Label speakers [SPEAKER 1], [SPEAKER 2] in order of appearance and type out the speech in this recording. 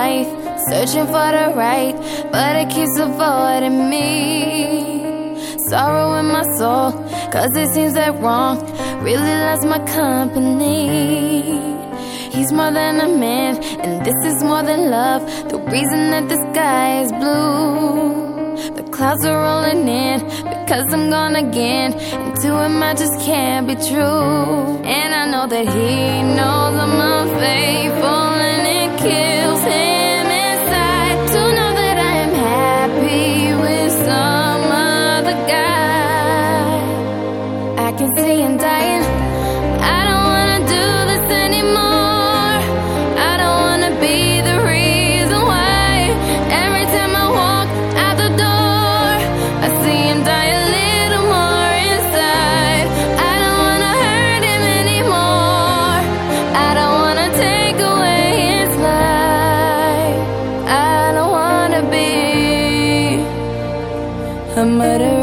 [SPEAKER 1] life, searching for the right, but it keeps avoiding me. Sorrow in my soul, cause it seems that wrong really loves my company. He's more than a man, and this is more than love. The reason that the sky is blue, the clouds are rolling in, because I'm gone again, and to him I just can't be true. And I know that he knows I'm unfaithful, and it kills him inside to know that I am happy with some other guy. I can see him dying. I don't wanna do this anymore. I don't wanna be the reason why every time I walk out the door I see him die a little more inside. I don't wanna hurt him anymore. I don't wanna take away his life. I don't wanna be a murderer.